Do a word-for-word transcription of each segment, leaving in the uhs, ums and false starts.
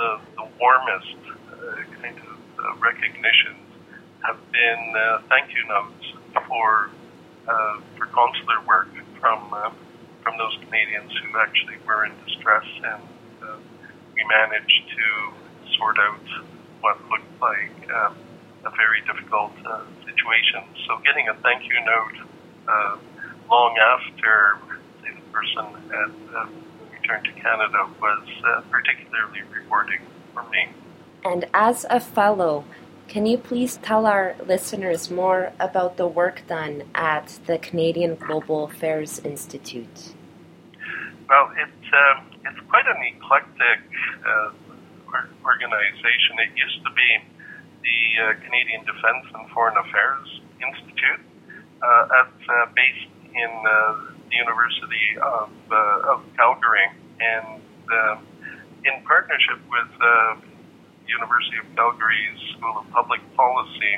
the, the warmest uh, kind of uh, recognitions have been uh, thank you notes for uh, for consular work from uh, from those Canadians who actually were in distress, and uh, we managed to sort out what looked like uh, a very difficult uh, situation. So getting a thank you note uh, long after say, the person had uh, returned to Canada was uh, particularly rewarding for me. And as a fellow, can you please tell our listeners more about the work done at the Canadian Global Affairs Institute? Well, it's, um, it's quite an eclectic uh, organization. It used to be the uh, Canadian Defence and Foreign Affairs Institute, uh, at, uh, based in uh, the University of, uh, of Calgary, and uh, in partnership with uh, University of Calgary's School of Public Policy,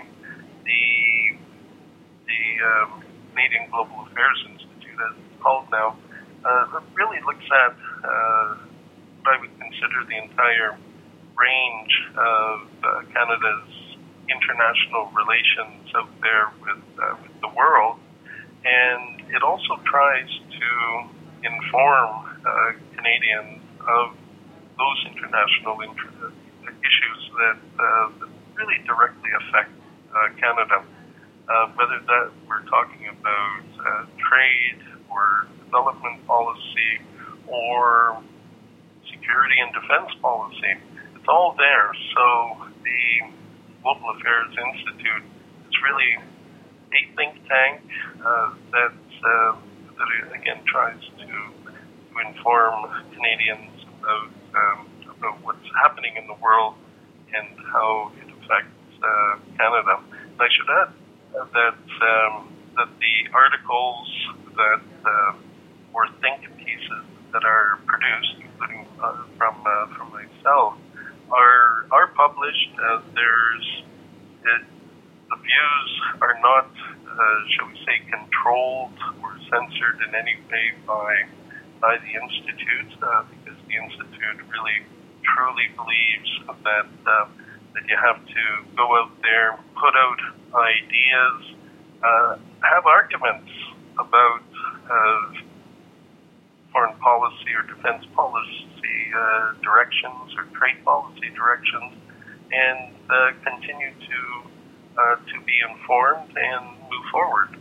the the um, Canadian Global Affairs Institute, as it's called now, uh, really looks at uh, what I would consider the entire range of uh, Canada's international relations out there with, uh, with the world, and it also tries to inform uh, Canadians of those international inter- issues that, uh, that really directly affect uh, Canada, uh, whether that we're talking about uh, trade or development policy or security and defense policy. It's all there. So the Global Affairs Institute is really a think tank uh, that, uh, that again tries to, to inform Canadians about um, about what's happening in the world and how it affects uh, Canada. And I should add uh, that um, that the articles that uh, or think pieces that are produced, including uh, from uh, from myself, are are published. Uh, there's it, the views are not, uh, shall we say, controlled or censored in any way by by the Institute, uh, because the Institute really truly believes that uh, that you have to go out there, put out ideas, uh, have arguments about uh, foreign policy or defense policy uh, directions or trade policy directions, and uh, continue to uh, to be informed and move forward.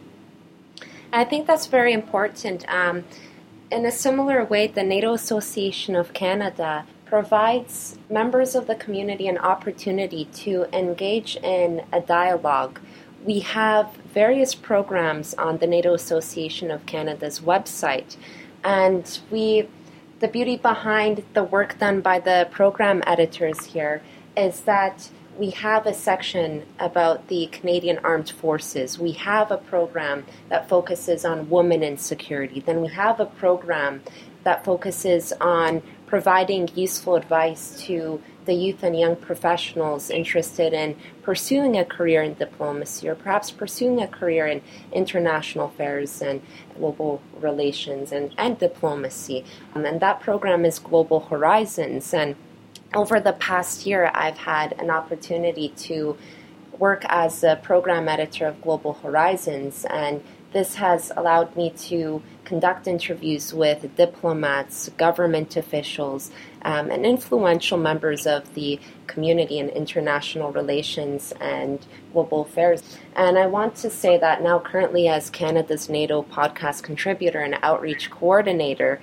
I think that's very important. Um, in a similar way, the NATO Association of Canada provides members of the community an opportunity to engage in a dialogue. We have various programs on the NATO Association of Canada's website, and we, the beauty behind the work done by the program editors here is that we have a section about the Canadian Armed Forces. We have a program that focuses on women in security. Then we have a program that focuses on providing useful advice to the youth and young professionals interested in pursuing a career in diplomacy or perhaps pursuing a career in international affairs and global relations and, and diplomacy. Um, and that program is Global Horizons. And over the past year, I've had an opportunity to work as a program editor of Global Horizons, and this has allowed me to conduct interviews with diplomats, government officials, um, and influential members of the community in international relations and global affairs. And I want to say that now currently as Canada's NATO podcast contributor and outreach coordinator,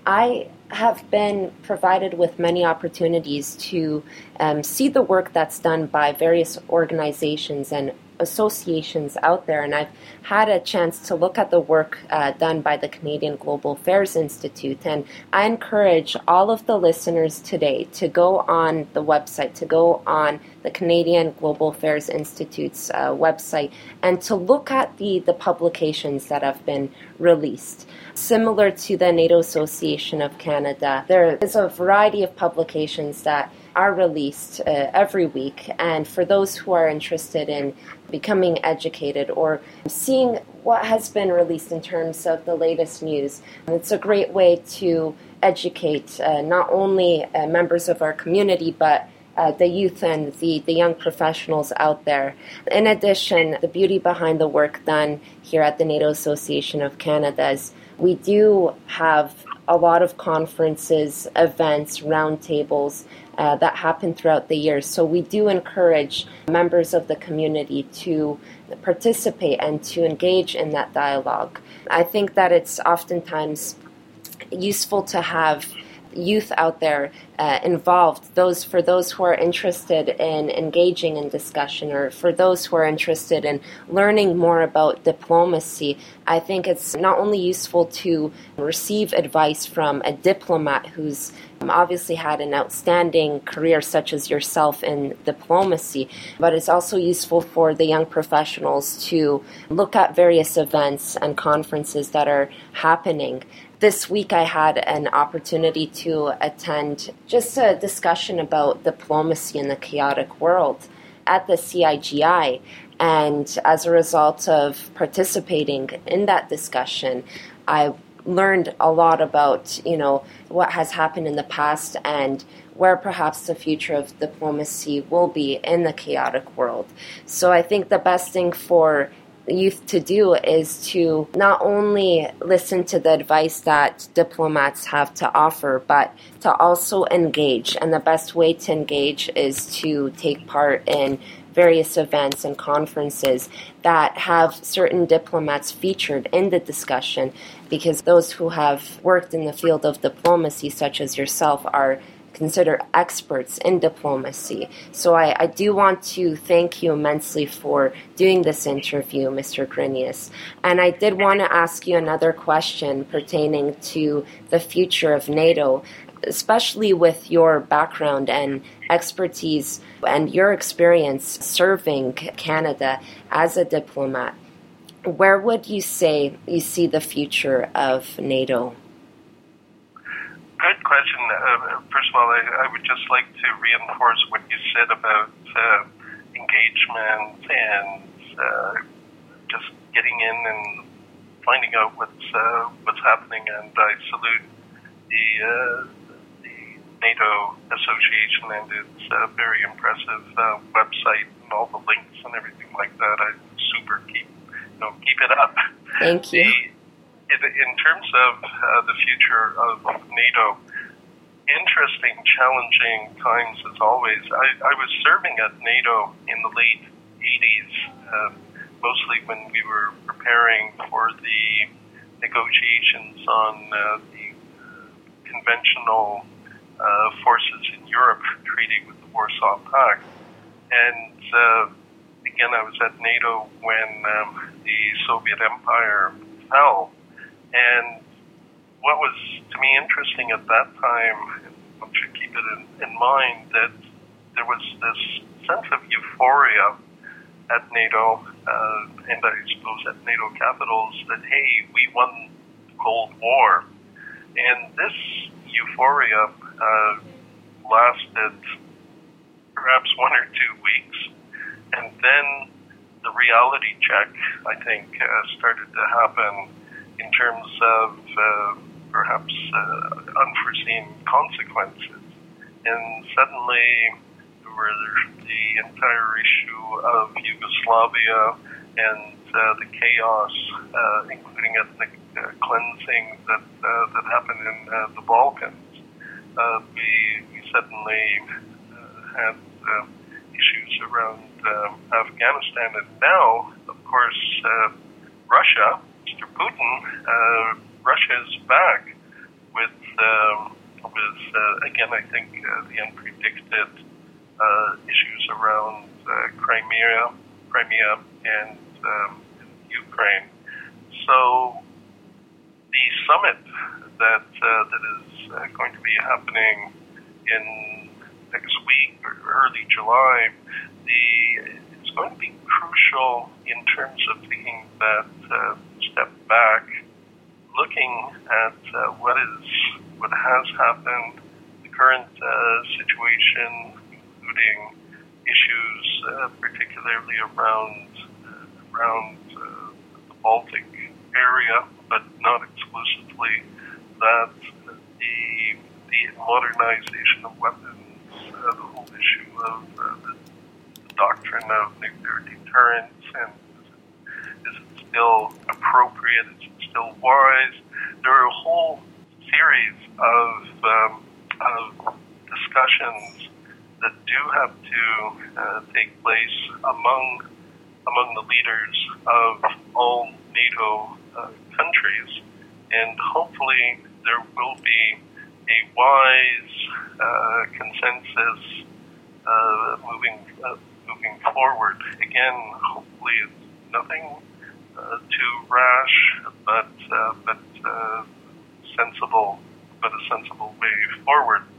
I have been provided with many opportunities to um, see the work that's done by various organizations and associations out there, and I've had a chance to look at the work uh, done by the Canadian Global Affairs Institute, and I encourage all of the listeners today to go on the website, to go on the Canadian Global Affairs Institute's uh, website, and to look at the, the publications that have been released. Similar to the NATO Association of Canada, there is a variety of publications that are released uh, every week, and for those who are interested in becoming educated or seeing what has been released in terms of the latest news, it's a great way to educate uh, not only uh, members of our community, but uh, the youth and the, the young professionals out there. In addition, the beauty behind the work done here at the NATO Association of Canada is we do have a lot of conferences, events, roundtables uh, that happen throughout the year. So we do encourage members of the community to participate and to engage in that dialogue. I think that it's oftentimes useful to have youth out there uh, involved, those for those who are interested in engaging in discussion, or for those who are interested in learning more about diplomacy. I think it's not only useful to receive advice from a diplomat who's obviously had an outstanding career such as yourself in diplomacy, but it's also useful for the young professionals to look at various events and conferences that are happening. This week I had an opportunity to attend just a discussion about diplomacy in the chaotic world at the C I G I. And as a result of participating in that discussion, I learned a lot about, you know, what has happened in the past and where perhaps the future of diplomacy will be in the chaotic world. So I think the best thing for youth to do is to not only listen to the advice that diplomats have to offer, but to also engage. And the best way to engage is to take part in various events and conferences that have certain diplomats featured in the discussion, because those who have worked in the field of diplomacy, such as yourself, are considered experts in diplomacy. So I, I do want to thank you immensely for doing this interview, Mister Grinius. And I did want to ask you another question pertaining to the future of NATO, especially with your background and expertise and your experience serving Canada as a diplomat. Where would you say you see the future of NATO? Good question. Uh, first of all, I, I would just like to reinforce what you said about uh, engagement and uh, just getting in and finding out what's uh, what's happening. And I salute the uh, the NATO Association and its uh, very impressive uh, website and all the links and everything like that. I super keep you know keep it up. Thank you. The, In terms of uh, the future of NATO, interesting, challenging times as always. I, I was serving at NATO in the late eighties, uh, mostly when we were preparing for the negotiations on uh, the uh, conventional uh, forces in Europe treaty with the Warsaw Pact. And uh, again, I was at NATO when um, the Soviet Empire fell. And what was, to me, interesting at that time, one should keep it in, in mind, that there was this sense of euphoria at NATO, uh, and I suppose at NATO capitals, that, hey, we won the Cold War. And this euphoria uh, lasted perhaps one or two weeks. And then the reality check, I think, uh, started to happen in terms of uh, perhaps uh, unforeseen consequences. And suddenly there were the entire issue of Yugoslavia and uh, the chaos, uh, including ethnic uh, cleansing that uh, that happened in uh, the Balkans. Uh, we, we suddenly uh, had uh, issues around uh, Afghanistan, and now, of course, uh, Russia, Mister Putin, uh, Russia is back with, um, with uh, again, I think, uh, the unpredicted uh, issues around uh, Crimea, Crimea and um, Ukraine. So the summit that uh, that is uh, going to be happening in next week or early July, the it's going to be crucial in terms of taking that uh, step back, looking at uh, what is what has happened, the current uh, situation, including issues uh, particularly around uh, around uh, the Baltic area, but not exclusively that. the, the modernization of weapons, uh, the whole issue of uh, the, the doctrine of nuclear deterrence, and is it, is it still appropriate? Is it still wise? There are a whole series of, um, of discussions that do have to uh, take place among among the leaders of all NATO uh, countries, and hopefully there will be a wise uh, consensus uh, moving uh, moving forward. Again, hopefully it's nothing uh, too rash, but uh, but uh, sensible, but a sensible way forward.